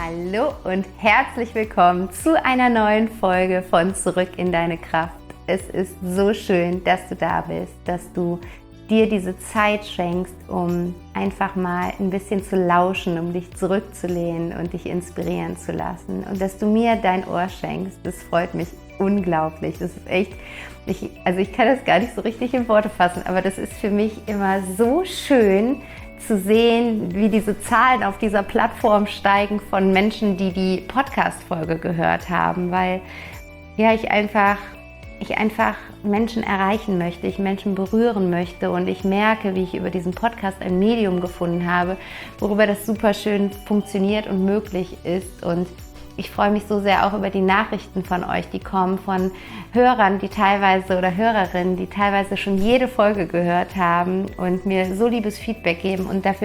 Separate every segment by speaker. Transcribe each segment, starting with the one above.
Speaker 1: Hallo und herzlich willkommen zu einer neuen Folge von Zurück in deine Kraft. Es ist so schön, dass du da bist, dass du dir diese Zeit schenkst, um einfach mal ein bisschen zu lauschen, um dich zurückzulehnen und dich inspirieren zu lassen. Und dass du mir dein Ohr schenkst, das freut mich unglaublich. Das ist echt, ich kann das gar nicht so richtig in Worte fassen, aber das ist für mich immer so schön zu sehen, wie diese Zahlen auf dieser Plattform steigen von Menschen, die die Podcast-Folge gehört haben, weil ja, ich einfach Menschen erreichen möchte, ich Menschen berühren möchte und ich merke, wie ich über diesen Podcast ein Medium gefunden habe, worüber das super schön funktioniert und möglich ist. Und ich freue mich so sehr auch über die Nachrichten von euch, die kommen von Hörern, die teilweise oder Hörerinnen, die teilweise schon jede Folge gehört haben und mir so liebes Feedback geben. Und dafür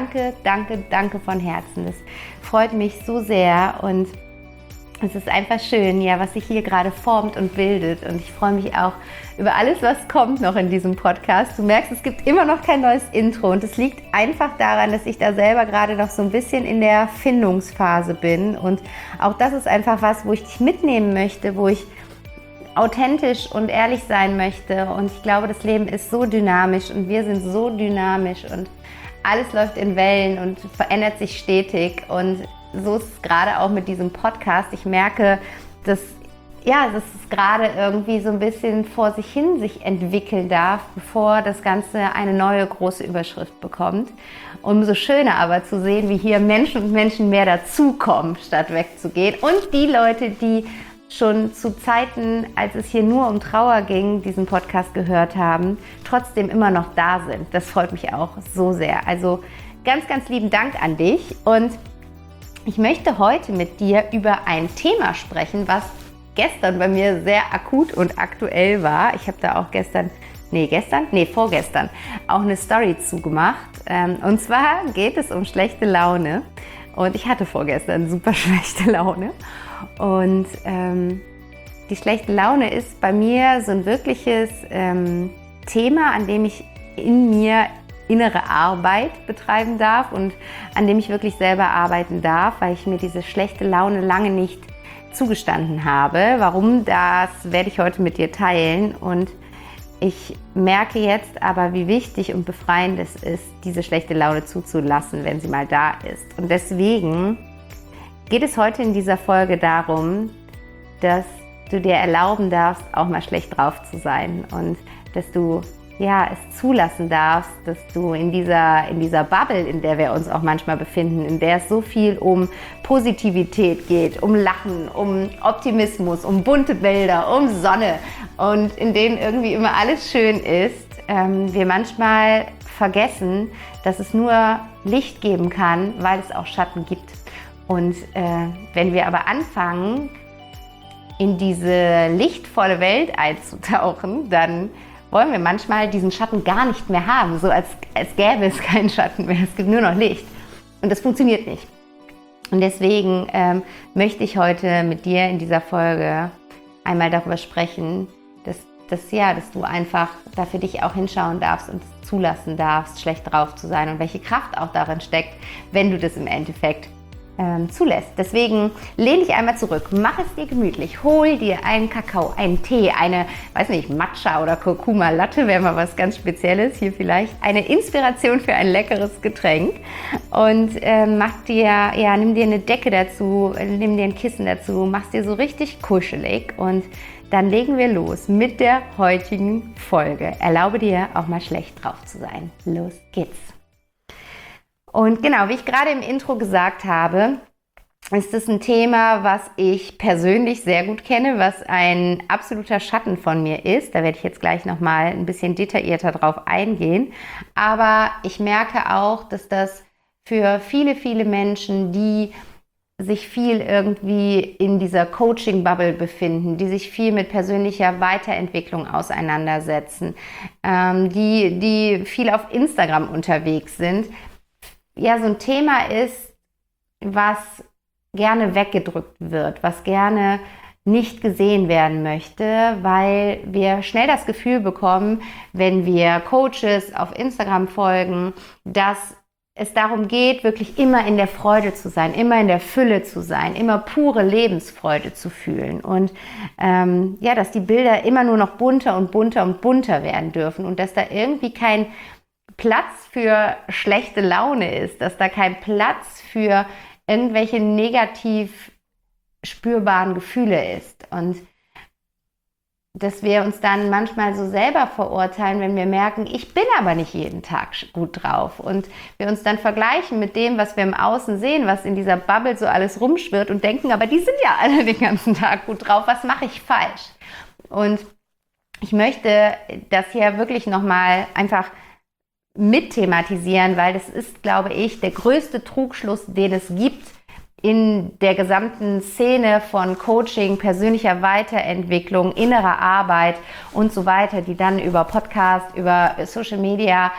Speaker 1: danke von Herzen. Das freut mich so sehr und es ist einfach schön, ja, was sich hier gerade formt und bildet. Und ich freue mich auch über alles, was kommt noch in diesem Podcast. Du merkst, es gibt immer noch kein neues Intro. Und es liegt einfach daran, dass ich da selber gerade noch so ein bisschen in der Findungsphase bin. Und auch das ist einfach was, wo ich dich mitnehmen möchte, wo ich authentisch und ehrlich sein möchte. Und ich glaube, das Leben ist so dynamisch und wir sind so dynamisch. Und alles läuft in Wellen und verändert sich stetig. Und so ist es gerade auch mit diesem Podcast. Ich merke, dass es gerade irgendwie so ein bisschen vor sich hin sich entwickeln darf, bevor das Ganze eine neue große Überschrift bekommt. Umso schöner aber zu sehen, wie hier Menschen und Menschen mehr dazukommen, statt wegzugehen. Und die Leute, die schon zu Zeiten, als es hier nur um Trauer ging, diesen Podcast gehört haben, trotzdem immer noch da sind. Das freut mich auch so sehr. Also ganz, ganz lieben Dank an dich. Und ich möchte heute mit dir über ein Thema sprechen, was gestern bei mir sehr akut und aktuell war. Ich habe da auch vorgestern auch eine Story zugemacht. Und zwar geht es um schlechte Laune. Und ich hatte vorgestern super schlechte Laune. Und die schlechte Laune ist bei mir so ein wirkliches Thema, an dem ich in mir innere Arbeit betreiben darf und an dem ich wirklich selber arbeiten darf, weil ich mir diese schlechte Laune lange nicht zugestanden habe. Warum, das werde ich heute mit dir teilen. Und ich merke jetzt aber, wie wichtig und befreiend es ist, diese schlechte Laune zuzulassen, wenn sie mal da ist. Und deswegen geht es heute in dieser Folge darum, dass du dir erlauben darfst, auch mal schlecht drauf zu sein und dass du es zulassen darfst, dass du in dieser Bubble, in der wir uns auch manchmal befinden, in der es so viel um Positivität geht, um Lachen, um Optimismus, um bunte Bilder, um Sonne und in denen irgendwie immer alles schön ist, wir manchmal vergessen, dass es nur Licht geben kann, weil es auch Schatten gibt. Und wenn wir aber anfangen, in diese lichtvolle Welt einzutauchen, dann wollen wir manchmal diesen Schatten gar nicht mehr haben, so als gäbe es keinen Schatten mehr, es gibt nur noch Licht. Und das funktioniert nicht. Und deswegen möchte ich heute mit dir in dieser Folge einmal darüber sprechen, dass du einfach da für dich auch hinschauen darfst und es zulassen darfst, schlecht drauf zu sein und welche Kraft auch darin steckt, wenn du das im Endeffekt zulässt. Deswegen lehn dich einmal zurück, mach es dir gemütlich, hol dir einen Kakao, einen Tee, eine, Matcha oder Kurkuma Latte wäre mal was ganz Spezielles, hier vielleicht eine Inspiration für ein leckeres Getränk und nimm dir eine Decke dazu, nimm dir ein Kissen dazu, mach's dir so richtig kuschelig und dann legen wir los mit der heutigen Folge. Erlaube dir auch mal schlecht drauf zu sein. Los geht's. Und genau, wie ich gerade im Intro gesagt habe, ist es ein Thema, was ich persönlich sehr gut kenne, was ein absoluter Schatten von mir ist. Da werde ich jetzt gleich nochmal ein bisschen detaillierter drauf eingehen. Aber ich merke auch, dass das für viele, viele Menschen, die sich viel irgendwie in dieser Coaching-Bubble befinden, die sich viel mit persönlicher Weiterentwicklung auseinandersetzen, die viel auf Instagram unterwegs sind, ja, so ein Thema ist, was gerne weggedrückt wird, was gerne nicht gesehen werden möchte, weil wir schnell das Gefühl bekommen, wenn wir Coaches auf Instagram folgen, dass es darum geht, wirklich immer in der Freude zu sein, immer in der Fülle zu sein, immer pure Lebensfreude zu fühlen und dass die Bilder immer nur noch bunter und bunter und bunter werden dürfen und dass da irgendwie kein Platz für schlechte Laune ist, dass da kein Platz für irgendwelche negativ spürbaren Gefühle ist und dass wir uns dann manchmal so selber verurteilen, wenn wir merken, ich bin aber nicht jeden Tag gut drauf und wir uns dann vergleichen mit dem, was wir im Außen sehen, was in dieser Bubble so alles rumschwirrt und denken, aber die sind ja alle den ganzen Tag gut drauf, was mache ich falsch? Und ich möchte das hier wirklich nochmal einfach mit thematisieren, weil das ist, glaube ich, der größte Trugschluss, den es gibt in der gesamten Szene von Coaching, persönlicher Weiterentwicklung, innerer Arbeit und so weiter, die dann über Podcast, über Social Media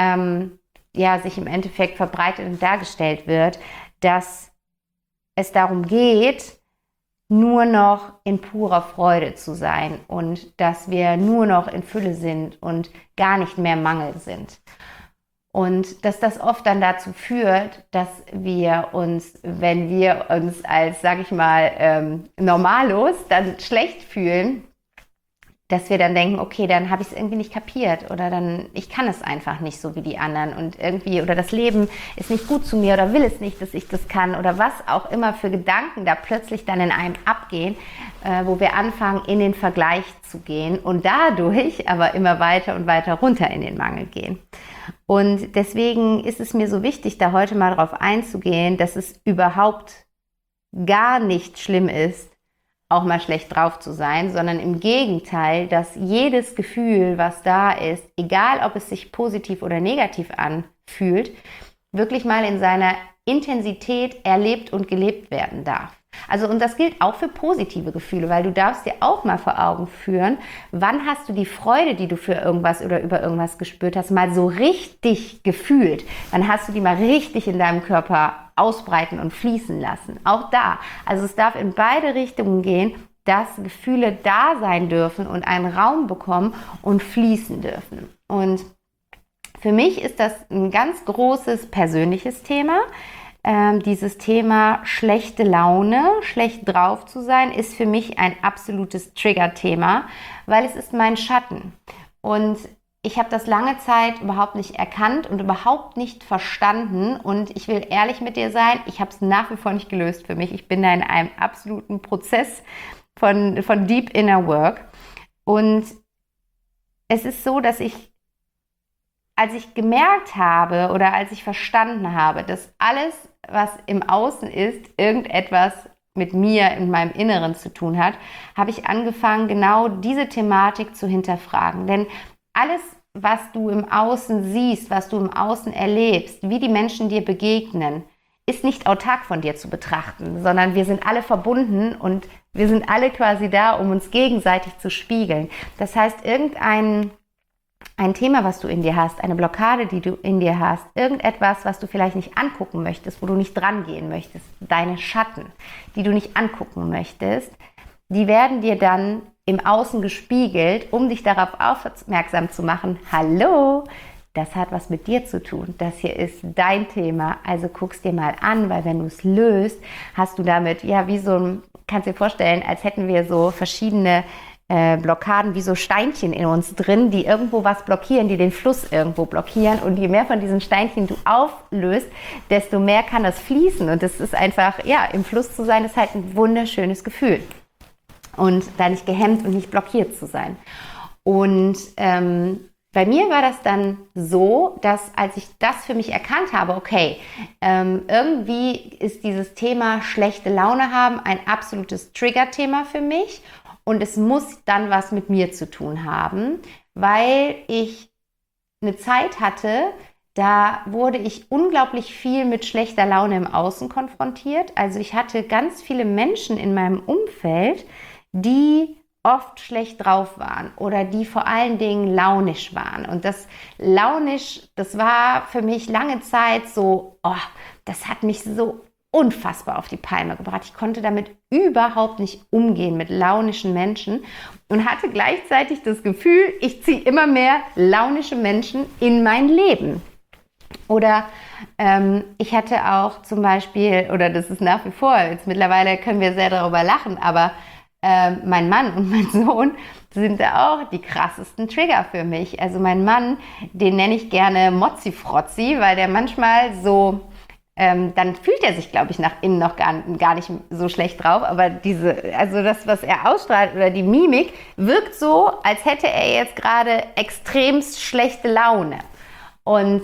Speaker 1: sich im Endeffekt verbreitet und dargestellt wird, dass es darum geht, nur noch in purer Freude zu sein und dass wir nur noch in Fülle sind und gar nicht mehr Mangel sind. Und dass das oft dann dazu führt, dass wir uns, wenn wir uns als, sage ich mal, normalos dann schlecht fühlen, dass wir dann denken, okay, dann habe ich es irgendwie nicht kapiert oder dann, ich kann es einfach nicht so wie die anderen und irgendwie, oder das Leben ist nicht gut zu mir oder will es nicht, dass ich das kann oder was auch immer für Gedanken da plötzlich dann in einem abgehen, wo wir anfangen, in den Vergleich zu gehen und dadurch aber immer weiter und weiter runter in den Mangel gehen. Und deswegen ist es mir so wichtig, da heute mal drauf einzugehen, dass es überhaupt gar nicht schlimm ist, auch mal schlecht drauf zu sein, sondern im Gegenteil, dass jedes Gefühl, was da ist, egal ob es sich positiv oder negativ anfühlt, wirklich mal in seiner Intensität erlebt und gelebt werden darf. Also, und das gilt auch für positive Gefühle, weil du darfst dir auch mal vor Augen führen, wann hast du die Freude, die du für irgendwas oder über irgendwas gespürt hast, mal so richtig gefühlt. Dann hast du die mal richtig in deinem Körper ausbreiten und fließen lassen. Auch da. Also es darf in beide Richtungen gehen, dass Gefühle da sein dürfen und einen Raum bekommen und fließen dürfen. Und für mich ist das ein ganz großes persönliches Thema. Dieses Thema schlechte Laune, schlecht drauf zu sein, ist für mich ein absolutes Trigger-Thema, weil es ist mein Schatten. Und ich habe das lange Zeit überhaupt nicht erkannt und überhaupt nicht verstanden. Und ich will ehrlich mit dir sein, ich habe es nach wie vor nicht gelöst für mich. Ich bin da in einem absoluten Prozess von Deep Inner Work. Und es ist so, dass als ich gemerkt habe oder als ich verstanden habe, dass alles, was im Außen ist, irgendetwas mit mir in meinem Inneren zu tun hat, habe ich angefangen, genau diese Thematik zu hinterfragen. Denn alles, was du im Außen siehst, was du im Außen erlebst, wie die Menschen dir begegnen, ist nicht autark von dir zu betrachten, sondern wir sind alle verbunden und wir sind alle quasi da, um uns gegenseitig zu spiegeln. Das heißt, ein Thema, was du in dir hast, eine Blockade, die du in dir hast, irgendetwas, was du vielleicht nicht angucken möchtest, wo du nicht dran gehen möchtest, deine Schatten, die du nicht angucken möchtest, die werden dir dann im Außen gespiegelt, um dich darauf aufmerksam zu machen, hallo, das hat was mit dir zu tun, das hier ist dein Thema, also guck's dir mal an, weil wenn du es löst, hast du damit, kannst dir vorstellen, als hätten wir so verschiedene Blockaden wie so Steinchen in uns drin, die irgendwo was blockieren, die den Fluss irgendwo blockieren. Und je mehr von diesen Steinchen du auflöst, desto mehr kann das fließen. Und das ist einfach, im Fluss zu sein, ist halt ein wunderschönes Gefühl. Und da nicht gehemmt und nicht blockiert zu sein. Und bei mir war das dann so, dass als ich das für mich erkannt habe, okay, irgendwie ist dieses Thema schlechte Laune haben ein absolutes Trigger-Thema für mich. Und es muss dann was mit mir zu tun haben, weil ich eine Zeit hatte, da wurde ich unglaublich viel mit schlechter Laune im Außen konfrontiert. Also ich hatte ganz viele Menschen in meinem Umfeld, die oft schlecht drauf waren oder die vor allen Dingen launisch waren. Und das launisch, das war für mich lange Zeit so, das hat mich so unfassbar auf die Palme gebracht. Ich konnte damit überhaupt nicht umgehen mit launischen Menschen und hatte gleichzeitig das Gefühl, ich ziehe immer mehr launische Menschen in mein Leben. Oder ich hatte auch zum Beispiel, oder das ist nach wie vor, jetzt mittlerweile können wir sehr darüber lachen, aber mein Mann und mein Sohn sind da auch die krassesten Trigger für mich. Also mein Mann, den nenne ich gerne Mozzi-Frozzi, weil der manchmal so, dann fühlt er sich, glaube ich, nach innen noch gar nicht so schlecht drauf, aber also das, was er ausstrahlt oder die Mimik, wirkt so, als hätte er jetzt gerade extremst schlechte Laune. Und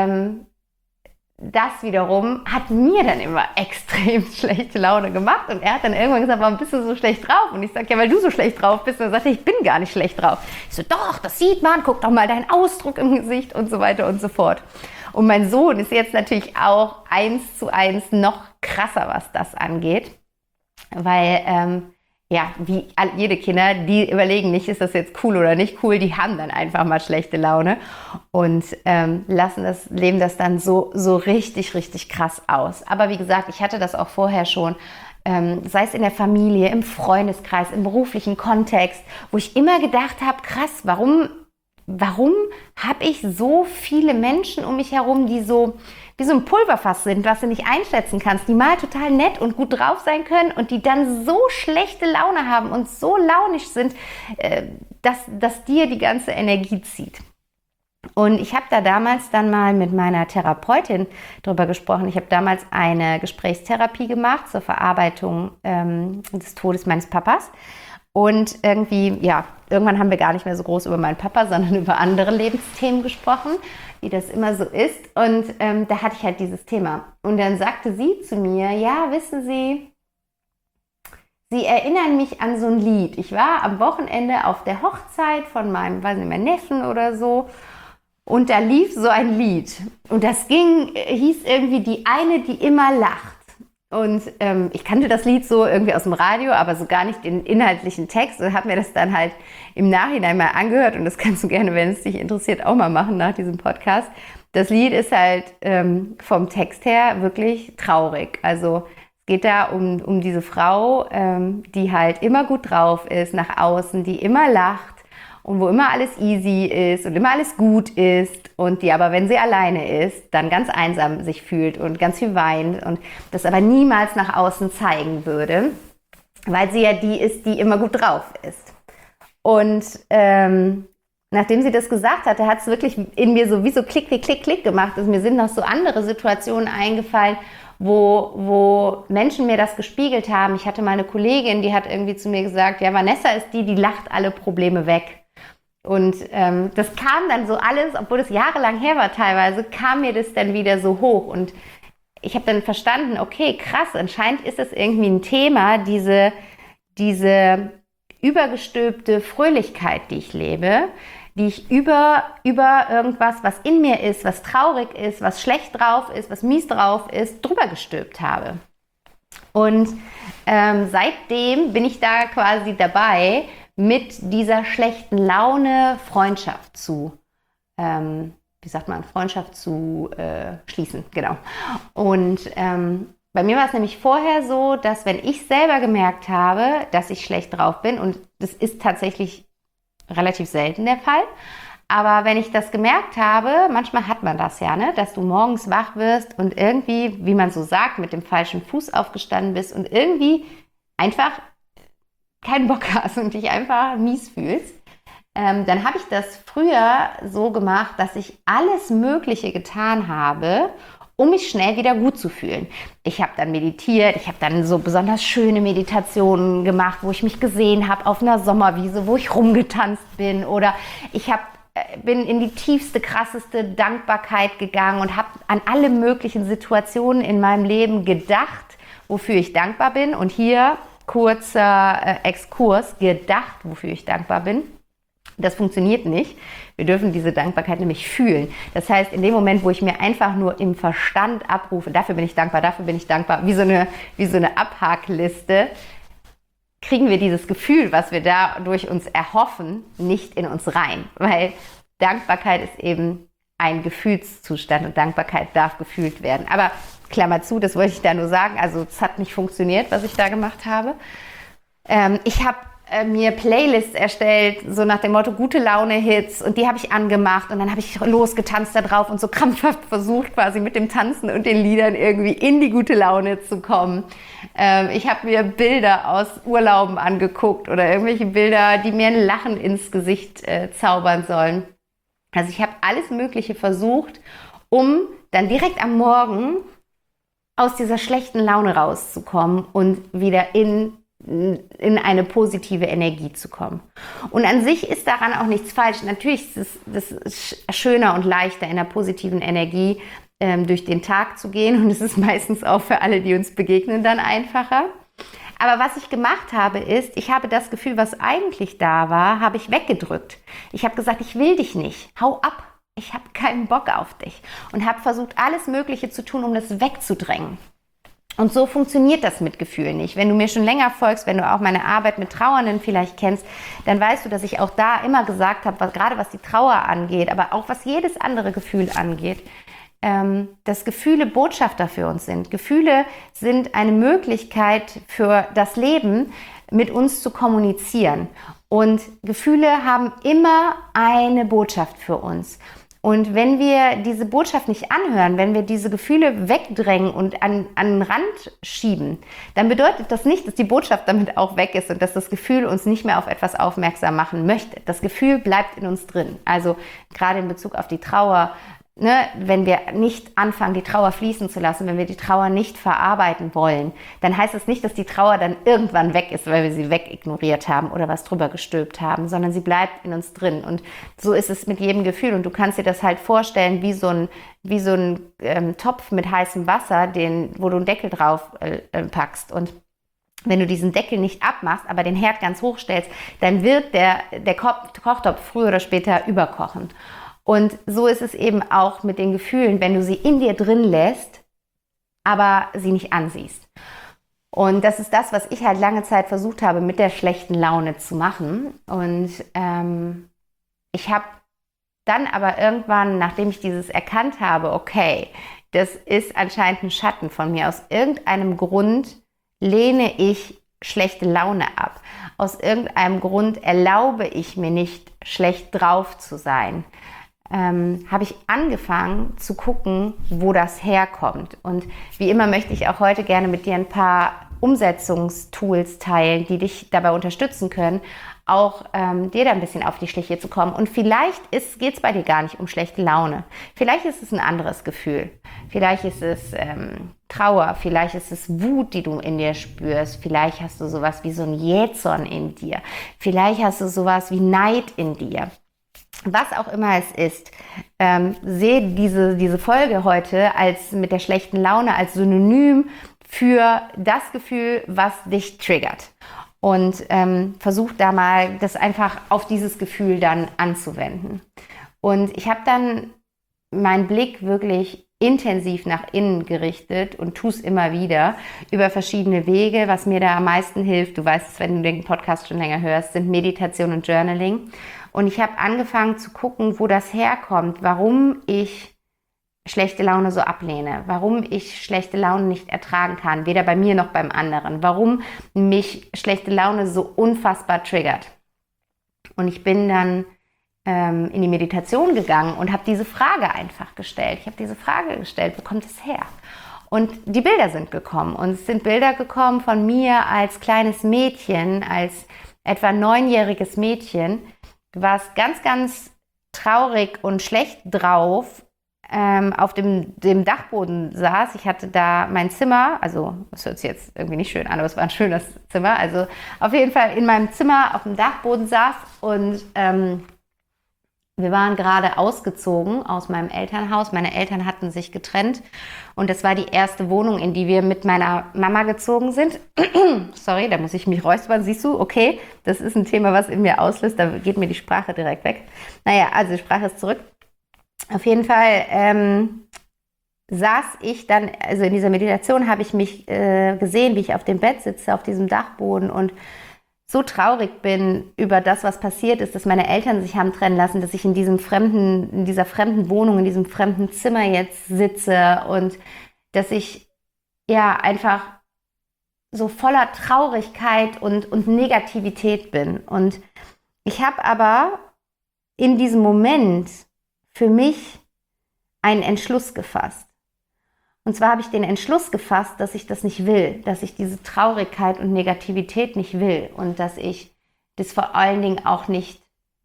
Speaker 1: das wiederum hat mir dann immer extrem schlechte Laune gemacht und er hat dann irgendwann gesagt, warum bist du so schlecht drauf? Und ich sage, ja, weil du so schlecht drauf bist. Und er sagte, ich bin gar nicht schlecht drauf. Ich so, doch, das sieht man, guck doch mal deinen Ausdruck im Gesicht und so weiter und so fort. Und mein Sohn ist jetzt natürlich auch 1:1 noch krasser, was das angeht, weil ja, wie jede Kinder, die überlegen nicht, ist das jetzt cool oder nicht cool, die haben dann einfach mal schlechte Laune und leben das dann so richtig, richtig krass aus. Aber wie gesagt, ich hatte das auch vorher schon, sei es in der Familie, im Freundeskreis, im beruflichen Kontext, wo ich immer gedacht habe, krass, warum habe ich so viele Menschen um mich herum, die so wie so ein Pulverfass sind, was du nicht einschätzen kannst, die mal total nett und gut drauf sein können und die dann so schlechte Laune haben und so launisch sind, dass dir die ganze Energie zieht. Und ich habe da damals dann mal mit meiner Therapeutin drüber gesprochen. Ich habe damals eine Gesprächstherapie gemacht zur Verarbeitung des Todes meines Papas. Und irgendwie, ja, irgendwann haben wir gar nicht mehr so groß über meinen Papa, sondern über andere Lebensthemen gesprochen, wie das immer so ist. Und da hatte ich halt dieses Thema. Und dann sagte sie zu mir, ja, wissen Sie, Sie erinnern mich an so ein Lied. Ich war am Wochenende auf der Hochzeit von meinem Neffen oder so. Und da lief so ein Lied. Und das hieß irgendwie die eine, die immer lacht. Und ich kannte das Lied so irgendwie aus dem Radio, aber so gar nicht den inhaltlichen Text und habe mir das dann halt im Nachhinein mal angehört. Und das kannst du gerne, wenn es dich interessiert, auch mal machen nach diesem Podcast. Das Lied ist halt vom Text her wirklich traurig. Also es geht da um diese Frau, die halt immer gut drauf ist nach außen, die immer lacht. Und wo immer alles easy ist und immer alles gut ist und die aber, wenn sie alleine ist, dann ganz einsam sich fühlt und ganz viel weint und das aber niemals nach außen zeigen würde, weil sie ja die ist, die immer gut drauf ist. Und nachdem sie das gesagt hatte, hat es wirklich in mir so wie so Klick, Klick, Klick, Klick gemacht. Also mir sind noch so andere Situationen eingefallen, wo Menschen mir das gespiegelt haben. Ich hatte mal eine Kollegin, die hat irgendwie zu mir gesagt, ja, Vanessa ist die lacht alle Probleme weg. Und das kam dann so alles, obwohl es jahrelang her war teilweise, kam mir das dann wieder so hoch. Und ich habe dann verstanden, okay, krass, anscheinend ist das irgendwie ein Thema, diese übergestülpte Fröhlichkeit, die ich lebe, die ich über irgendwas, was in mir ist, was traurig ist, was schlecht drauf ist, was mies drauf ist, drüber gestülpt habe. Und seitdem bin ich da quasi dabei, mit dieser schlechten Laune Freundschaft zu schließen, genau. Und bei mir war es nämlich vorher so, dass wenn ich selber gemerkt habe, dass ich schlecht drauf bin, und das ist tatsächlich relativ selten der Fall, aber wenn ich das gemerkt habe, manchmal hat man das ja, ne, dass du morgens wach wirst und irgendwie, wie man so sagt, mit dem falschen Fuß aufgestanden bist und irgendwie einfach keinen Bock hast und dich einfach mies fühlst, dann habe ich das früher so gemacht, dass ich alles Mögliche getan habe, um mich schnell wieder gut zu fühlen. Ich habe dann meditiert, ich habe dann so besonders schöne Meditationen gemacht, wo ich mich gesehen habe auf einer Sommerwiese, wo ich rumgetanzt bin, oder ich bin in die tiefste, krasseste Dankbarkeit gegangen und habe an alle möglichen Situationen in meinem Leben gedacht, wofür ich dankbar bin. Und hier kurzer Exkurs, gedacht, wofür ich dankbar bin. Das funktioniert nicht. Wir dürfen diese Dankbarkeit nämlich fühlen. Das heißt, in dem Moment, wo ich mir einfach nur im Verstand abrufe, dafür bin ich dankbar, wie so eine Abhakliste, kriegen wir dieses Gefühl, was wir dadurch uns erhoffen, nicht in uns rein. Weil Dankbarkeit ist eben ein Gefühlszustand und Dankbarkeit darf gefühlt werden. Aber Klammer zu, das wollte ich da nur sagen. Also es hat nicht funktioniert, was ich da gemacht habe. Ich habe mir Playlists erstellt, so nach dem Motto gute Laune-Hits, und die habe ich angemacht und dann habe ich losgetanzt da drauf und so krampfhaft versucht, quasi mit dem Tanzen und den Liedern irgendwie in die gute Laune zu kommen. Ich habe mir Bilder aus Urlauben angeguckt oder irgendwelche Bilder, die mir ein Lachen ins Gesicht zaubern sollen. Also ich habe alles Mögliche versucht, um dann direkt am Morgen aus dieser schlechten Laune rauszukommen und wieder in eine positive Energie zu kommen. Und an sich ist daran auch nichts falsch. Natürlich ist es schöner und leichter, in einer positiven Energie durch den Tag zu gehen. Und es ist meistens auch für alle, die uns begegnen, dann einfacher. Aber was ich gemacht habe, ist, ich habe das Gefühl, was eigentlich da war, habe ich weggedrückt. Ich habe gesagt, ich will dich nicht. Hau ab. Ich habe keinen Bock auf dich. Und habe versucht, alles Mögliche zu tun, um das wegzudrängen. Und so funktioniert das mit Gefühlen nicht. Wenn du mir schon länger folgst, wenn du auch meine Arbeit mit Trauernden vielleicht kennst, dann weißt du, dass ich auch da immer gesagt habe, gerade was die Trauer angeht, aber auch was jedes andere Gefühl angeht, dass Gefühle Botschafter für uns sind. Gefühle sind eine Möglichkeit für das Leben, mit uns zu kommunizieren. Und Gefühle haben immer eine Botschaft für uns. Und wenn wir diese Botschaft nicht anhören, wenn wir diese Gefühle wegdrängen und an den Rand schieben, dann bedeutet das nicht, dass die Botschaft damit auch weg ist und dass das Gefühl uns nicht mehr auf etwas aufmerksam machen möchte. Das Gefühl bleibt in uns drin. Also gerade in Bezug auf die Trauer, ne, wenn wir nicht anfangen, die Trauer fließen zu lassen, wenn wir die Trauer nicht verarbeiten wollen, dann heißt es nicht, dass die Trauer dann irgendwann weg ist, weil wir sie wegignoriert haben oder was drüber gestülpt haben, sondern sie bleibt in uns drin. Und so ist es mit jedem Gefühl. Und du kannst dir das halt vorstellen wie so ein Topf mit heißem Wasser, wo du einen Deckel drauf packst. Und wenn du diesen Deckel nicht abmachst, aber den Herd ganz hoch stellst, dann wird der Kochtopf früher oder später überkochen. Und so ist es eben auch mit den Gefühlen, wenn du sie in dir drin lässt, aber sie nicht ansiehst. Und das ist das, was ich halt lange Zeit versucht habe, mit der schlechten Laune zu machen. Und ich habe dann aber irgendwann, nachdem ich dieses erkannt habe, okay, das ist anscheinend ein Schatten von mir. Aus irgendeinem Grund lehne ich schlechte Laune ab. Aus irgendeinem Grund erlaube ich mir nicht, schlecht drauf zu sein. Habe ich angefangen zu gucken, wo das herkommt. Und wie immer möchte ich auch heute gerne mit dir ein paar Umsetzungstools teilen, die dich dabei unterstützen können, auch dir da ein bisschen auf die Schliche zu kommen. Und vielleicht geht es bei dir gar nicht um schlechte Laune. Vielleicht ist es ein anderes Gefühl. Vielleicht ist es Trauer, vielleicht ist es Wut, die du in dir spürst. Vielleicht hast du sowas wie so ein Jähzorn in dir. Vielleicht hast du sowas wie Neid in dir. Was auch immer es ist, sehe diese Folge heute mit der schlechten Laune als Synonym für das Gefühl, was dich triggert. Und versuch da mal, das einfach auf dieses Gefühl dann anzuwenden. Und ich habe dann meinen Blick wirklich intensiv nach innen gerichtet und tue es immer wieder über verschiedene Wege. Was mir da am meisten hilft, du weißt es, wenn du den Podcast schon länger hörst, sind Meditation und Journaling. Und ich habe angefangen zu gucken, wo das herkommt, warum ich schlechte Laune so ablehne, warum ich schlechte Laune nicht ertragen kann, weder bei mir noch beim anderen, warum mich schlechte Laune so unfassbar triggert. Und ich bin dann in die Meditation gegangen und habe diese Frage einfach gestellt. Ich habe diese Frage gestellt, wo kommt es her? Und die Bilder sind gekommen. Und es sind Bilder gekommen von mir als kleines Mädchen, als etwa 9-jähriges Mädchen, was ganz, ganz traurig und schlecht drauf auf dem Dachboden saß. Ich hatte da mein Zimmer, also das hört sich jetzt irgendwie nicht schön an, aber es war ein schönes Zimmer. Also auf jeden Fall in meinem Zimmer auf dem Dachboden saß und wir waren gerade ausgezogen aus meinem Elternhaus. Meine Eltern hatten sich getrennt und das war die erste Wohnung, in die wir mit meiner Mama gezogen sind. Sorry, da muss ich mich räuspern. Siehst du, okay, das ist ein Thema, was in mir auslöst. Da geht mir die Sprache direkt weg. Naja, also die Sprache ist zurück. Auf jeden Fall saß ich dann, also in dieser Meditation habe ich mich gesehen, wie ich auf dem Bett sitze, auf diesem Dachboden und so traurig bin über das, was passiert ist, dass meine Eltern sich haben trennen lassen, dass ich in dieser fremden Wohnung, in diesem fremden Zimmer jetzt sitze und dass ich ja einfach so voller Traurigkeit und Negativität bin. Und ich habe aber in diesem Moment für mich einen Entschluss gefasst. Und zwar habe ich den Entschluss gefasst, dass ich das nicht will, dass ich diese Traurigkeit und Negativität nicht will und dass ich das vor allen Dingen auch nicht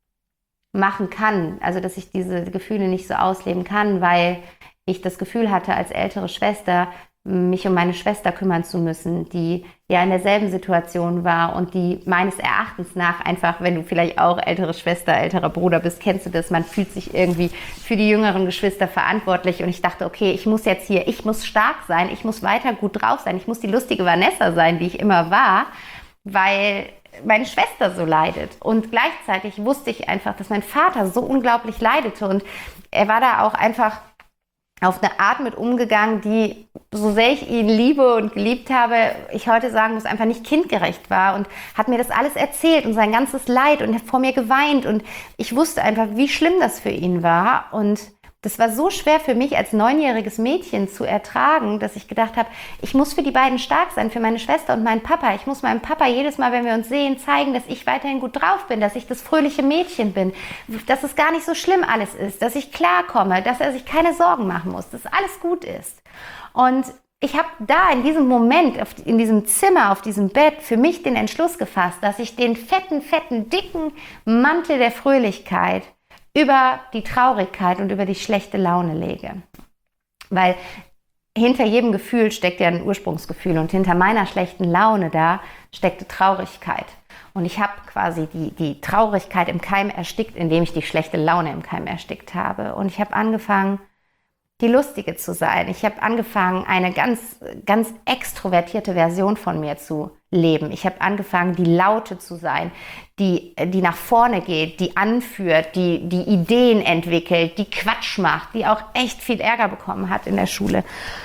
Speaker 1: machen kann, also dass ich diese Gefühle nicht so ausleben kann, weil ich das Gefühl hatte, als ältere Schwester mich um meine Schwester kümmern zu müssen, die ja in derselben Situation war und die meines Erachtens nach einfach, wenn du vielleicht auch ältere Schwester, älterer Bruder bist, kennst du das, man fühlt sich irgendwie für die jüngeren Geschwister verantwortlich und ich dachte, okay, ich muss stark sein, ich muss weiter gut drauf sein, ich muss die lustige Vanessa sein, die ich immer war, weil meine Schwester so leidet. Und gleichzeitig wusste ich einfach, dass mein Vater so unglaublich leidete und er war da auch einfach auf eine Art mit umgegangen, die, so sehr ich ihn liebe und geliebt habe, ich heute sagen muss, einfach nicht kindgerecht war und hat mir das alles erzählt und sein ganzes Leid und hat vor mir geweint und ich wusste einfach, wie schlimm das für ihn war und das war so schwer für mich als 9-jähriges Mädchen zu ertragen, dass ich gedacht habe, ich muss für die beiden stark sein, für meine Schwester und meinen Papa. Ich muss meinem Papa jedes Mal, wenn wir uns sehen, zeigen, dass ich weiterhin gut drauf bin, dass ich das fröhliche Mädchen bin, dass es gar nicht so schlimm alles ist, dass ich klarkomme, dass er sich keine Sorgen machen muss, dass alles gut ist. Und ich habe da in diesem Moment, in diesem Zimmer, auf diesem Bett für mich den Entschluss gefasst, dass ich den fetten, dicken Mantel der Fröhlichkeit über die Traurigkeit und über die schlechte Laune lege. Weil hinter jedem Gefühl steckt ja ein Ursprungsgefühl und hinter meiner schlechten Laune da steckte Traurigkeit. Und ich habe quasi die Traurigkeit im Keim erstickt, indem ich die schlechte Laune im Keim erstickt habe. Und ich habe angefangen, die Lustige zu sein. Ich habe angefangen, eine ganz extrovertierte Version von mir zu leben. Ich habe angefangen, die Laute zu sein, die nach vorne geht, die anführt, die Ideen entwickelt, die Quatsch macht, die auch echt viel Ärger bekommen hat in der Schule.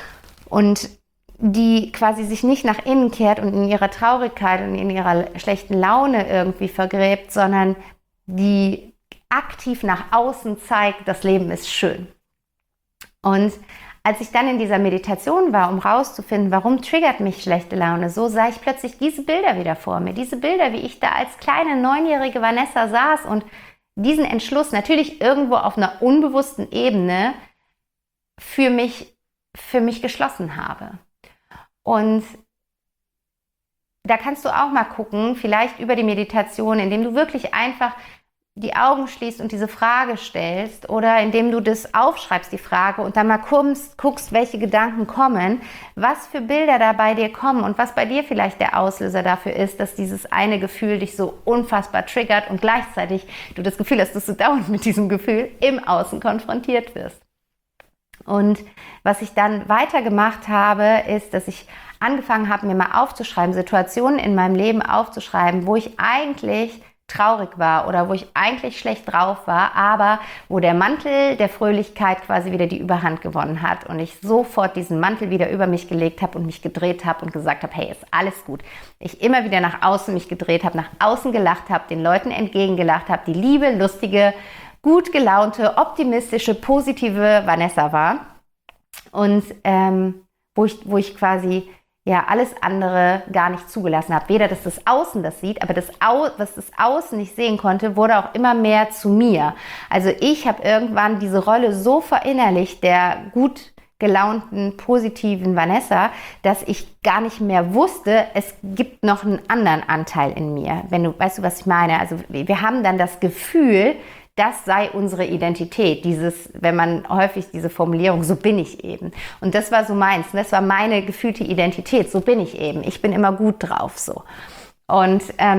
Speaker 1: Und die quasi sich nicht nach innen kehrt und in ihrer Traurigkeit und in ihrer schlechten Laune irgendwie vergräbt, sondern die aktiv nach außen zeigt, das Leben ist schön. Und als ich dann in dieser Meditation war, um rauszufinden, warum triggert mich schlechte Laune, so sah ich plötzlich diese Bilder wieder vor mir. Diese Bilder, wie ich da als kleine 9-jährige Vanessa saß und diesen Entschluss natürlich irgendwo auf einer unbewussten Ebene für mich geschlossen habe. Und da kannst du auch mal gucken, vielleicht über die Meditation, indem du wirklich einfach die Augen schließt und diese Frage stellst oder indem du das aufschreibst, die Frage, und dann mal guckst, welche Gedanken kommen, was für Bilder da bei dir kommen und was bei dir vielleicht der Auslöser dafür ist, dass dieses eine Gefühl dich so unfassbar triggert und gleichzeitig du das Gefühl hast, dass du dauernd mit diesem Gefühl im Außen konfrontiert wirst. Und was ich dann weiter gemacht habe, ist, dass ich angefangen habe, mir mal aufzuschreiben, Situationen in meinem Leben aufzuschreiben, wo ich eigentlich traurig war oder wo ich eigentlich schlecht drauf war, aber wo der Mantel der Fröhlichkeit quasi wieder die Überhand gewonnen hat und ich sofort diesen Mantel wieder über mich gelegt habe und mich gedreht habe und gesagt habe, hey, ist alles gut. Ich immer wieder nach außen mich gedreht habe, nach außen gelacht habe, den Leuten entgegengelacht habe, die liebe, lustige, gut gelaunte, optimistische, positive Vanessa war und wo ich quasi alles andere gar nicht zugelassen habe. Weder, dass das Außen das sieht, aber was das Außen nicht sehen konnte, wurde auch immer mehr zu mir. Also ich habe irgendwann diese Rolle so verinnerlicht, der gut gelaunten, positiven Vanessa, dass ich gar nicht mehr wusste, es gibt noch einen anderen Anteil in mir. Weißt du, was ich meine? Also wir haben dann das Gefühl, das sei unsere Identität, wenn man häufig diese Formulierung, so bin ich eben. Und das war so meins, das war meine gefühlte Identität, so bin ich eben. Ich bin immer gut drauf, so. Und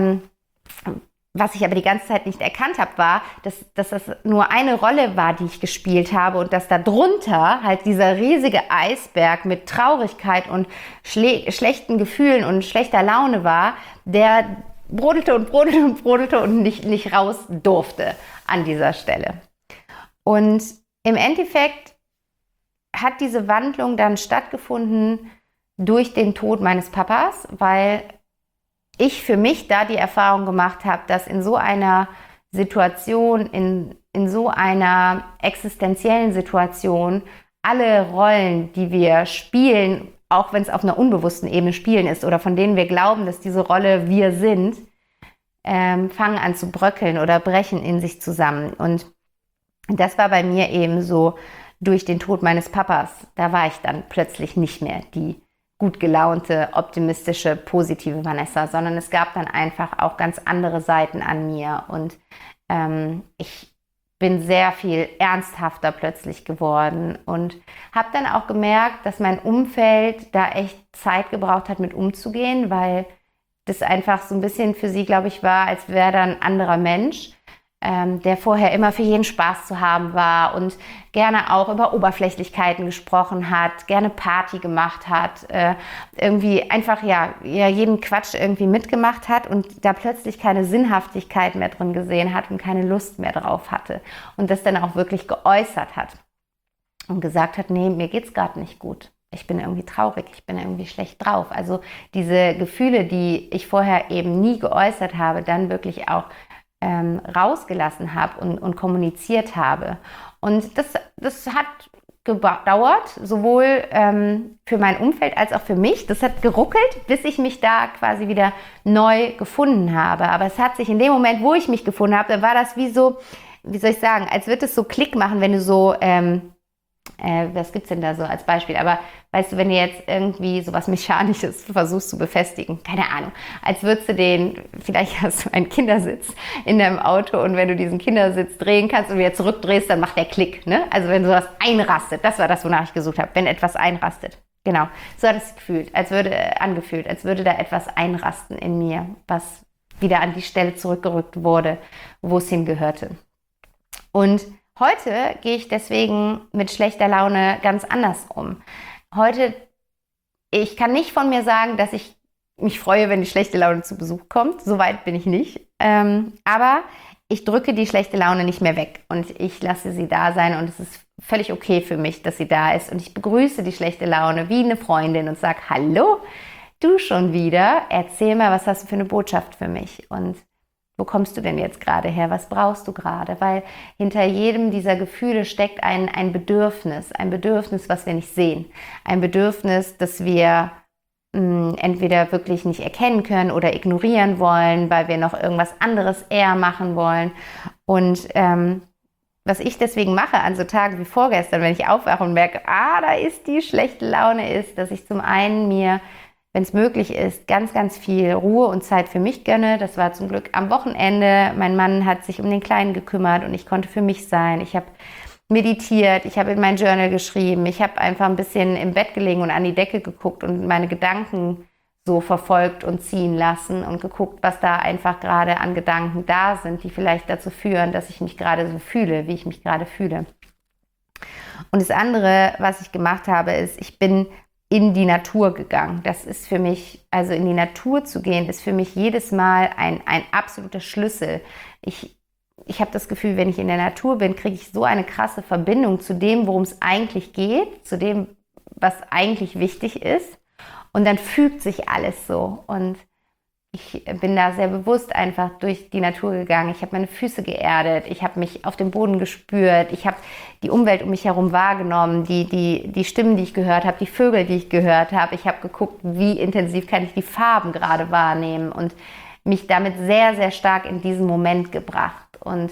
Speaker 1: was ich aber die ganze Zeit nicht erkannt habe, war, dass das nur eine Rolle war, die ich gespielt habe und dass da drunter halt dieser riesige Eisberg mit Traurigkeit und schlechten Gefühlen und schlechter Laune war, der brodelte und nicht raus durfte an dieser Stelle. Und im Endeffekt hat diese Wandlung dann stattgefunden durch den Tod meines Papas, weil ich für mich da die Erfahrung gemacht habe, dass in so einer Situation, in so einer existenziellen Situation alle Rollen, die wir spielen, auch wenn es auf einer unbewussten Ebene spielen ist oder von denen wir glauben, dass diese Rolle wir sind, fangen an zu bröckeln oder brechen in sich zusammen. Und das war bei mir eben so durch den Tod meines Papas. Da war ich dann plötzlich nicht mehr die gut gelaunte, optimistische, positive Vanessa, sondern es gab dann einfach auch ganz andere Seiten an mir. Und ich bin sehr viel ernsthafter plötzlich geworden und habe dann auch gemerkt, dass mein Umfeld da echt Zeit gebraucht hat, mit umzugehen, weil das einfach so ein bisschen für sie, glaube ich, war, als wäre da ein anderer Mensch, der vorher immer für jeden Spaß zu haben war und gerne auch über Oberflächlichkeiten gesprochen hat, gerne Party gemacht hat, irgendwie einfach ja jeden Quatsch irgendwie mitgemacht hat und da plötzlich keine Sinnhaftigkeit mehr drin gesehen hat und keine Lust mehr drauf hatte und das dann auch wirklich geäußert hat und gesagt hat, nee, mir geht's gerade nicht gut. Ich bin irgendwie traurig, ich bin irgendwie schlecht drauf. Also diese Gefühle, die ich vorher eben nie geäußert habe, dann wirklich auch rausgelassen habe und kommuniziert habe. Und das hat gedauert, sowohl für mein Umfeld als auch für mich. Das hat geruckelt, bis ich mich da quasi wieder neu gefunden habe. Aber es hat sich in dem Moment, wo ich mich gefunden habe, da war das wie so, wie soll ich sagen, als würde es so Klick machen, wenn du so, was gibt's denn da so als Beispiel? Aber weißt du, wenn du jetzt irgendwie sowas Mechanisches versuchst zu befestigen, keine Ahnung, als würdest du vielleicht hast du einen Kindersitz in deinem Auto und wenn du diesen Kindersitz drehen kannst und wieder zurückdrehst, dann macht der Klick, ne? Also wenn sowas einrastet, das war das, wonach ich gesucht habe, wenn etwas einrastet. Genau, so hat es angefühlt, als würde da etwas einrasten in mir, was wieder an die Stelle zurückgerückt wurde, wo es hingehörte. Und heute gehe ich deswegen mit schlechter Laune ganz anders um. Ich kann nicht von mir sagen, dass ich mich freue, wenn die schlechte Laune zu Besuch kommt. So weit bin ich nicht. Aber ich drücke die schlechte Laune nicht mehr weg und ich lasse sie da sein und es ist völlig okay für mich, dass sie da ist. Und ich begrüße die schlechte Laune wie eine Freundin und sage, hallo, du schon wieder? Erzähl mal, was hast du für eine Botschaft für mich? Und wo kommst du denn jetzt gerade her? Was brauchst du gerade? Weil hinter jedem dieser Gefühle steckt ein Bedürfnis, was wir nicht sehen. Ein Bedürfnis, das wir entweder wirklich nicht erkennen können oder ignorieren wollen, weil wir noch irgendwas anderes eher machen wollen. Und was ich deswegen mache an so Tagen wie vorgestern, wenn ich aufwache und merke, da ist die schlechte Laune, ist, dass ich zum einen mir, wenn es möglich ist, ganz, ganz viel Ruhe und Zeit für mich gönne. Das war zum Glück am Wochenende. Mein Mann hat sich um den Kleinen gekümmert und ich konnte für mich sein. Ich habe meditiert, ich habe in mein Journal geschrieben, ich habe einfach ein bisschen im Bett gelegen und an die Decke geguckt und meine Gedanken so verfolgt und ziehen lassen und geguckt, was da einfach gerade an Gedanken da sind, die vielleicht dazu führen, dass ich mich gerade so fühle, wie ich mich gerade fühle. Und das andere, was ich gemacht habe, ist, ich bin in die Natur gegangen. Das ist für mich, also in die Natur zu gehen, ist für mich jedes Mal ein absoluter Schlüssel. Ich habe das Gefühl, wenn ich in der Natur bin, kriege ich so eine krasse Verbindung zu dem, worum es eigentlich geht, zu dem, was eigentlich wichtig ist. Und dann fügt sich alles so. Und ich bin da sehr bewusst einfach durch die Natur gegangen. Ich habe meine Füße geerdet, ich habe mich auf dem Boden gespürt, ich habe die Umwelt um mich herum wahrgenommen, die Stimmen, die ich gehört habe, die Vögel, die ich gehört habe. Ich habe geguckt, wie intensiv kann ich die Farben gerade wahrnehmen und mich damit sehr, sehr stark in diesen Moment gebracht und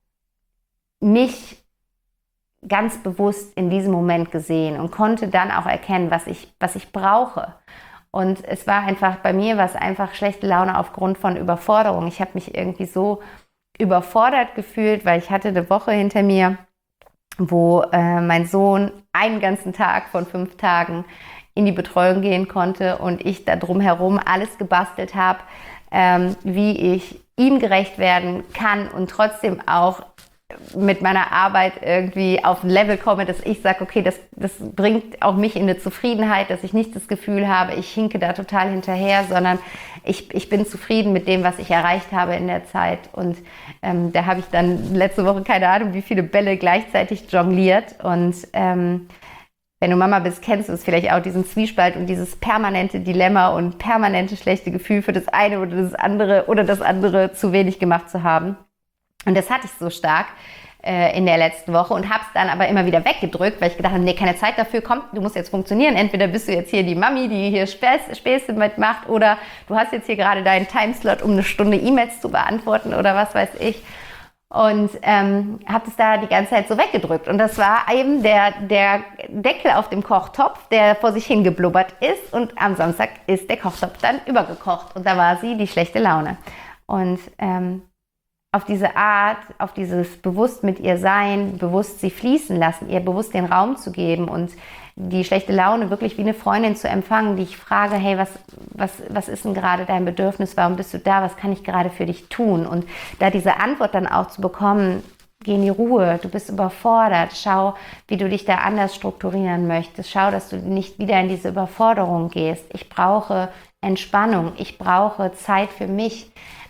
Speaker 1: mich ganz bewusst in diesem Moment gesehen und konnte dann auch erkennen, was ich brauche. Und es war einfach, bei mir war es einfach schlechte Laune aufgrund von Überforderung. Ich habe mich irgendwie so überfordert gefühlt, weil ich hatte eine Woche hinter mir, wo mein Sohn einen ganzen Tag von 5 Tagen in die Betreuung gehen konnte und ich da drumherum alles gebastelt habe, wie ich ihm gerecht werden kann und trotzdem auch mit meiner Arbeit irgendwie auf ein Level komme, dass ich sage, okay, das bringt auch mich in eine Zufriedenheit, dass ich nicht das Gefühl habe, ich hinke da total hinterher, sondern ich bin zufrieden mit dem, was ich erreicht habe in der Zeit. Und da habe ich dann letzte Woche, keine Ahnung, wie viele Bälle gleichzeitig jongliert. Und wenn du Mama bist, kennst du es vielleicht auch, diesen Zwiespalt und dieses permanente Dilemma und permanente schlechte Gefühl für das eine oder das andere zu wenig gemacht zu haben. Und das hatte ich so stark, in der letzten Woche und habe es dann aber immer wieder weggedrückt, weil ich gedacht habe, nee, keine Zeit dafür, komm, du musst jetzt funktionieren. Entweder bist du jetzt hier die Mami, die hier Späße mitmacht, oder du hast jetzt hier gerade deinen Timeslot, um eine Stunde E-Mails zu beantworten oder was weiß ich. Und habe es da die ganze Zeit so weggedrückt. Und das war eben der Deckel auf dem Kochtopf, der vor sich hingeblubbert ist. Und am Samstag ist der Kochtopf dann übergekocht. Und da war sie die schlechte Laune. Und auf diese Art, auf dieses bewusst mit ihr sein, bewusst sie fließen lassen, ihr bewusst den Raum zu geben und die schlechte Laune wirklich wie eine Freundin zu empfangen, die ich frage, hey, was ist denn gerade dein Bedürfnis, warum bist du da, was kann ich gerade für dich tun? Und da diese Antwort dann auch zu bekommen, geh in die Ruhe, du bist überfordert, schau, wie du dich da anders strukturieren möchtest, schau, dass du nicht wieder in diese Überforderung gehst, ich brauche Entspannung, ich brauche Zeit für mich,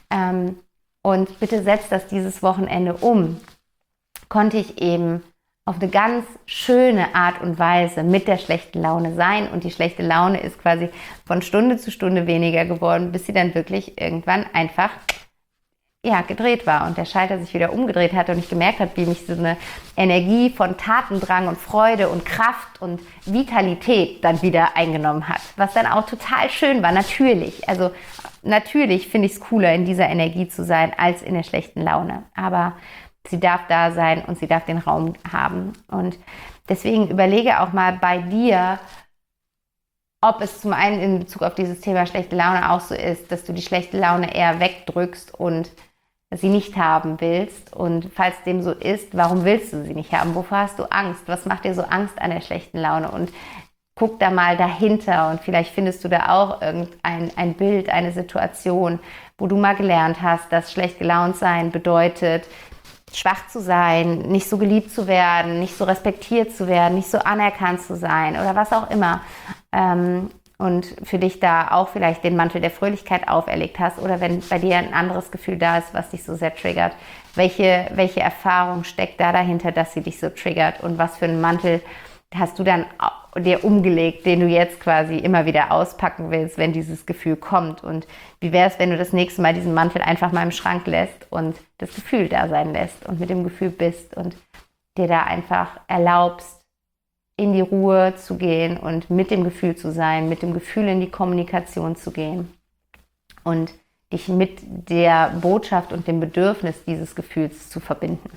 Speaker 1: und bitte setz das dieses Wochenende um, konnte ich eben auf eine ganz schöne Art und Weise mit der schlechten Laune sein. Und die schlechte Laune ist quasi von Stunde zu Stunde weniger geworden, bis sie dann wirklich irgendwann einfach gedreht war und der Schalter sich wieder umgedreht hat und ich gemerkt habe, wie mich so eine Energie von Tatendrang und Freude und Kraft und Vitalität dann wieder eingenommen hat. Was dann auch total schön war, natürlich. Also natürlich finde ich es cooler, in dieser Energie zu sein, als in der schlechten Laune. Aber sie darf da sein und sie darf den Raum haben. Und deswegen überlege auch mal bei dir, ob es zum einen in Bezug auf dieses Thema schlechte Laune auch so ist, dass du die schlechte Laune eher wegdrückst und sie nicht haben willst. Und falls dem so ist, warum willst du sie nicht haben? Wovor hast du Angst? Was macht dir so Angst an der schlechten Laune? Und guck da mal dahinter und vielleicht findest du da auch ein Bild, eine Situation, wo du mal gelernt hast, dass schlecht gelaunt sein bedeutet, schwach zu sein, nicht so geliebt zu werden, nicht so respektiert zu werden, nicht so anerkannt zu sein oder was auch immer. Und für dich da auch vielleicht den Mantel der Fröhlichkeit auferlegt hast oder wenn bei dir ein anderes Gefühl da ist, was dich so sehr triggert, welche Erfahrung steckt da dahinter, dass sie dich so triggert und was für einen Mantel hast du dann dir umgelegt, den du jetzt quasi immer wieder auspacken willst, wenn dieses Gefühl kommt. Und wie wäre es, wenn du das nächste Mal diesen Mantel einfach mal im Schrank lässt und das Gefühl da sein lässt und mit dem Gefühl bist und dir da einfach erlaubst, in die Ruhe zu gehen und mit dem Gefühl zu sein, mit dem Gefühl in die Kommunikation zu gehen und dich mit der Botschaft und dem Bedürfnis dieses Gefühls zu verbinden.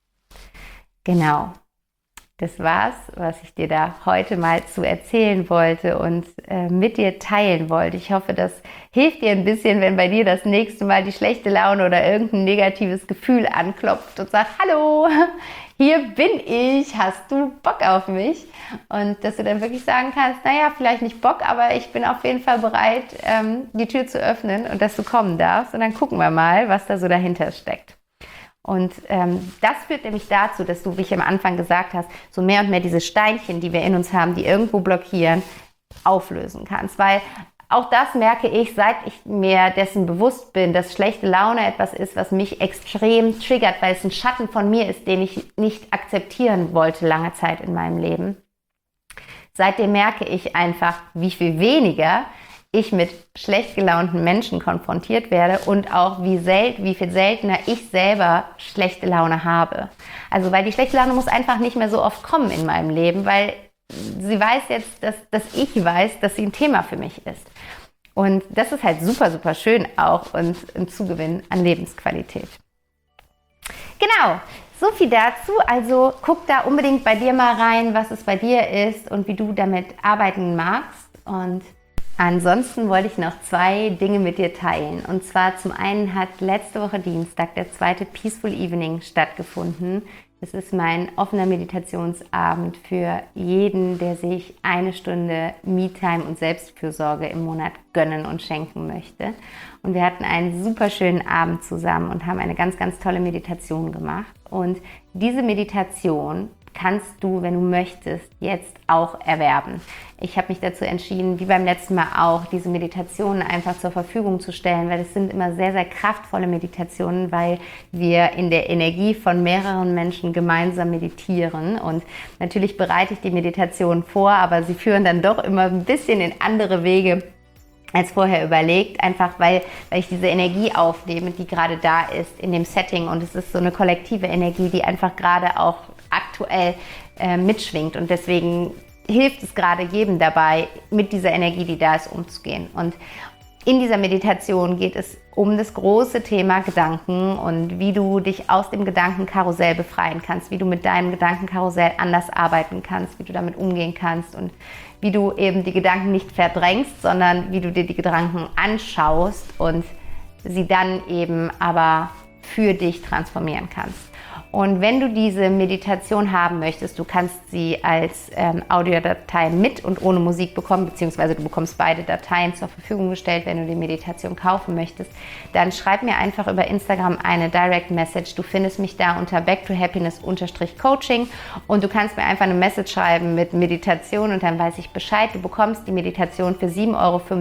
Speaker 1: Genau. Das war's, was ich dir da heute mal zu erzählen wollte und mit dir teilen wollte. Ich hoffe, das hilft dir ein bisschen, wenn bei dir das nächste Mal die schlechte Laune oder irgendein negatives Gefühl anklopft und sagt, hallo, hier bin ich, hast du Bock auf mich? Und dass du dann wirklich sagen kannst, naja, vielleicht nicht Bock, aber ich bin auf jeden Fall bereit, die Tür zu öffnen und dass du kommen darfst. Und dann gucken wir mal, was da so dahinter steckt. Und das führt nämlich dazu, dass du, wie ich am Anfang gesagt hast, so mehr und mehr diese Steinchen, die wir in uns haben, die irgendwo blockieren, auflösen kannst. Weil auch das merke ich, seit ich mir dessen bewusst bin, dass schlechte Laune etwas ist, was mich extrem triggert, weil es ein Schatten von mir ist, den ich nicht akzeptieren wollte lange Zeit in meinem Leben. Seitdem merke ich einfach, wie viel weniger ich mit schlecht gelaunten Menschen konfrontiert werde und auch wie viel seltener ich selber schlechte Laune habe. Also weil die schlechte Laune muss einfach nicht mehr so oft kommen in meinem Leben, weil sie weiß jetzt, dass ich weiß, dass sie ein Thema für mich ist. Und das ist halt super, super schön auch und ein Zugewinn an Lebensqualität. Genau, so viel dazu. Also guck da unbedingt bei dir mal rein, was es bei dir ist und wie du damit arbeiten magst. Und ansonsten wollte ich noch 2 Dinge mit dir teilen. Und zwar zum einen hat letzte Woche Dienstag der 2. Peaceful Evening stattgefunden. Es ist mein offener Meditationsabend für jeden, der sich 1 Stunde Me-Time und Selbstfürsorge im Monat gönnen und schenken möchte. Und wir hatten einen super schönen Abend zusammen und haben eine ganz, ganz tolle Meditation gemacht. Und diese Meditation kannst du, wenn du möchtest, jetzt auch erwerben. Ich habe mich dazu entschieden, wie beim letzten Mal auch, diese Meditationen einfach zur Verfügung zu stellen, weil es sind immer sehr, sehr kraftvolle Meditationen, weil wir in der Energie von mehreren Menschen gemeinsam meditieren. Und natürlich bereite ich die Meditation vor, aber sie führen dann doch immer ein bisschen in andere Wege, als vorher überlegt, einfach weil ich diese Energie aufnehme, die gerade da ist in dem Setting, und es ist so eine kollektive Energie, die einfach gerade auch aktuell mitschwingt, und deswegen hilft es gerade jedem dabei, mit dieser Energie, die da ist, umzugehen. Und in dieser Meditation geht es um das große Thema Gedanken und wie du dich aus dem Gedankenkarussell befreien kannst, wie du mit deinem Gedankenkarussell anders arbeiten kannst, wie du damit umgehen kannst und wie du eben die Gedanken nicht verdrängst, sondern wie du dir die Gedanken anschaust und sie dann eben aber für dich transformieren kannst. Und wenn du diese Meditation haben möchtest, du kannst sie als Audiodatei mit und ohne Musik bekommen, beziehungsweise du bekommst beide Dateien zur Verfügung gestellt, wenn du die Meditation kaufen möchtest, dann schreib mir einfach über Instagram eine Direct Message. Du findest mich da unter backtohappiness_coaching und du kannst mir einfach eine Message schreiben mit Meditation und dann weiß ich Bescheid. Du bekommst die Meditation für 7,95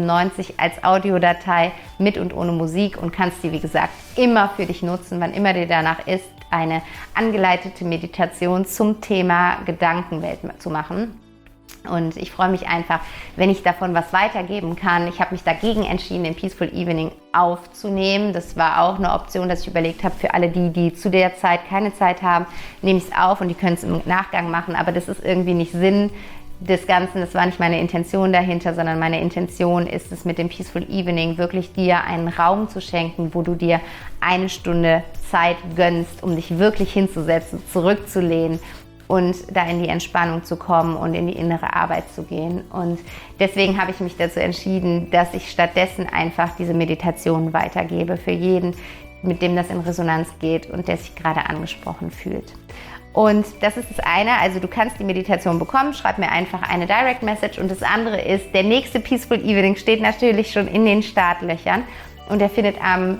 Speaker 1: € als Audiodatei mit und ohne Musik und kannst die, wie gesagt, immer für dich nutzen, wann immer dir danach ist, eine angeleitete Meditation zum Thema Gedankenwelt zu machen. Und ich freue mich einfach, wenn ich davon was weitergeben kann. Ich habe mich dagegen entschieden, den Peaceful Evening aufzunehmen. Das war auch eine Option, dass ich überlegt habe, für alle die zu der Zeit keine Zeit haben, nehme ich es auf und die können es im Nachgang machen. Aber das ist irgendwie nicht Sinn des Ganzen, das war nicht meine Intention dahinter, sondern meine Intention ist es, mit dem Peaceful Evening wirklich dir einen Raum zu schenken, wo du dir eine Stunde Zeit gönnst, um dich wirklich hinzusetzen, zurückzulehnen und da in die Entspannung zu kommen und in die innere Arbeit zu gehen. Und deswegen habe ich mich dazu entschieden, dass ich stattdessen einfach diese Meditation weitergebe für jeden, mit dem das in Resonanz geht und der sich gerade angesprochen fühlt. Und das ist das eine, also du kannst die Meditation bekommen, schreib mir einfach eine Direct Message. Und das andere ist, der nächste Peaceful Evening steht natürlich schon in den Startlöchern und der findet am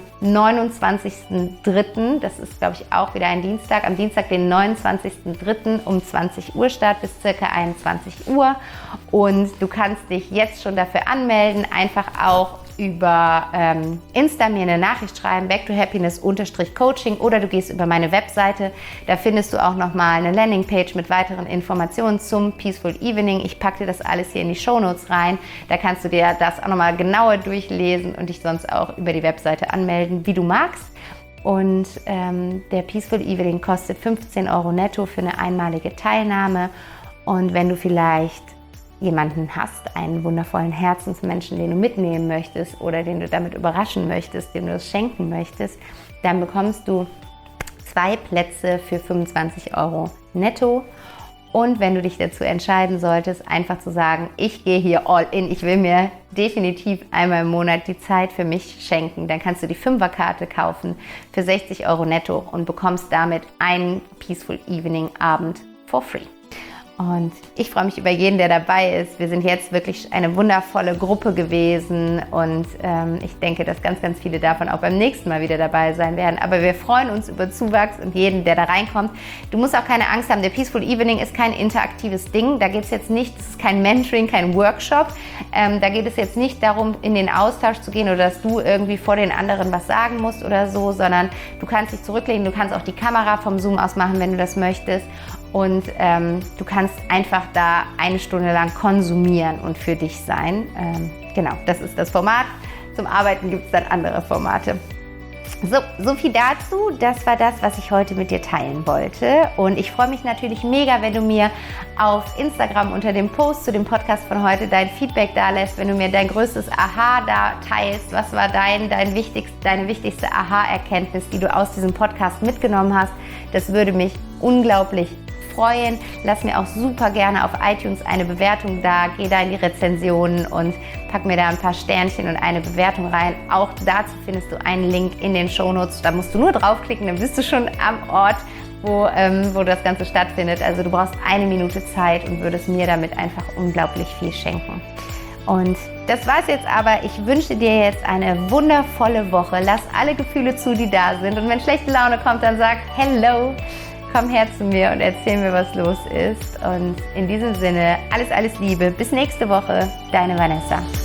Speaker 1: 29.03., das ist glaube ich auch wieder ein Dienstag, am Dienstag den 29.03. um 20 Uhr statt, bis ca. 21 Uhr. Und du kannst dich jetzt schon dafür anmelden, einfach auch über Insta mir eine Nachricht schreiben, backtohappiness_coaching, oder du gehst über meine Webseite, da findest du auch nochmal eine Landingpage mit weiteren Informationen zum Peaceful Evening. Ich packe dir das alles hier in die Shownotes rein, da kannst du dir das auch nochmal genauer durchlesen und dich sonst auch über die Webseite anmelden, wie du magst. Und der Peaceful Evening kostet 15 € netto für eine einmalige Teilnahme. Und wenn du vielleicht jemanden hast, einen wundervollen Herzensmenschen, den du mitnehmen möchtest oder den du damit überraschen möchtest, dem du es schenken möchtest, dann bekommst du 2 Plätze für 25 € netto. Und wenn du dich dazu entscheiden solltest, einfach zu sagen, ich gehe hier all in, ich will mir definitiv einmal im Monat die Zeit für mich schenken, dann kannst du die 5er-Karte kaufen für 60 € netto und bekommst damit einen Peaceful Evening Abend for free. Und ich freue mich über jeden, der dabei ist. Wir sind jetzt wirklich eine wundervolle Gruppe gewesen und ich denke, dass ganz, ganz viele davon auch beim nächsten Mal wieder dabei sein werden. Aber wir freuen uns über Zuwachs und jeden, der da reinkommt. Du musst auch keine Angst haben, der Peaceful Evening ist kein interaktives Ding. Da geht es jetzt nicht, es ist kein Mentoring, kein Workshop. Da geht es jetzt nicht darum, in den Austausch zu gehen oder dass du irgendwie vor den anderen was sagen musst oder so, sondern du kannst dich zurücklehnen, du kannst auch die Kamera vom Zoom aus machen, wenn du das möchtest. Und du kannst einfach da eine Stunde lang konsumieren und für dich sein. Genau, das ist das Format. Zum Arbeiten gibt es dann andere Formate. So viel dazu. Das war das, was ich heute mit dir teilen wollte. Und ich freue mich natürlich mega, wenn du mir auf Instagram unter dem Post zu dem Podcast von heute dein Feedback da lässt, wenn du mir dein größtes Aha da teilst. Was war deine wichtigste Aha-Erkenntnis, die du aus diesem Podcast mitgenommen hast? Das würde mich unglaublich freuen. Lass mir auch super gerne auf iTunes eine Bewertung da, geh da in die Rezensionen und pack mir da ein paar Sternchen und eine Bewertung rein. Auch dazu findest du einen Link in den Shownotes. Da musst du nur draufklicken, dann bist du schon am Ort, wo das Ganze stattfindet. Also du brauchst 1 Minute Zeit und würdest mir damit einfach unglaublich viel schenken. Und das war's jetzt aber. Ich wünsche dir jetzt eine wundervolle Woche. Lass alle Gefühle zu, die da sind. Und wenn schlechte Laune kommt, dann sag Hello. Komm her zu mir und erzähl mir, was los ist. Und in diesem Sinne, alles Liebe. Bis nächste Woche. Deine Vanessa.